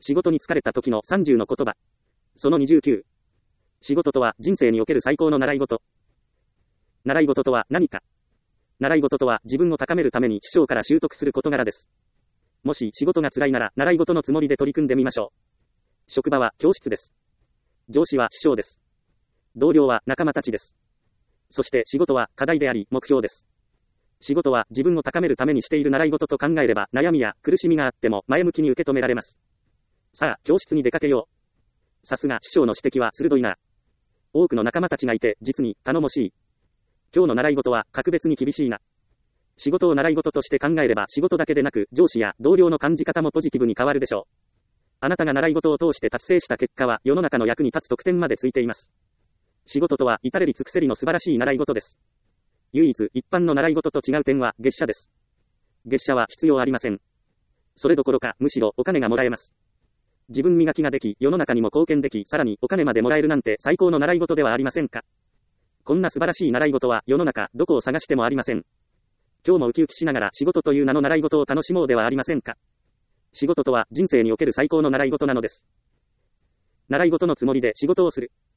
仕事に疲れた時の30の言葉。その29。仕事とは人生における最高の習い事。習い事とは何か。習い事とは自分を高めるために師匠から習得する事柄です。もし仕事が辛いなら習い事のつもりで取り組んでみましょう。職場は教室です。上司は師匠です。同僚は仲間たちです。そして仕事は課題であり目標です。仕事は自分を高めるためにしている習い事と考えれば悩みや苦しみがあっても前向きに受け止められます。さあ、教室に出かけよう。さすが師匠の指摘は鋭いな。多くの仲間たちがいて実に頼もしい。今日の習い事は格別に厳しいな。仕事を習い事として考えれば仕事だけでなく上司や同僚の感じ方もポジティブに変わるでしょう。あなたが習い事を通して達成した結果は世の中の役に立つ特典までついています。仕事とは至れり尽くせりの素晴らしい習い事です。唯一一般の習い事と違う点は月謝です。月謝は必要ありません。それどころかむしろお金がもらえます。自分磨きができ世の中にも貢献できさらにお金までもらえるなんて最高の習い事ではありませんか。こんな素晴らしい習い事は世の中どこを探してもありません。今日もウキウキしながら仕事という名の習い事を楽しもうではありませんか。仕事とは人生における最高の習い事なのです。習い事のつもりで仕事をする。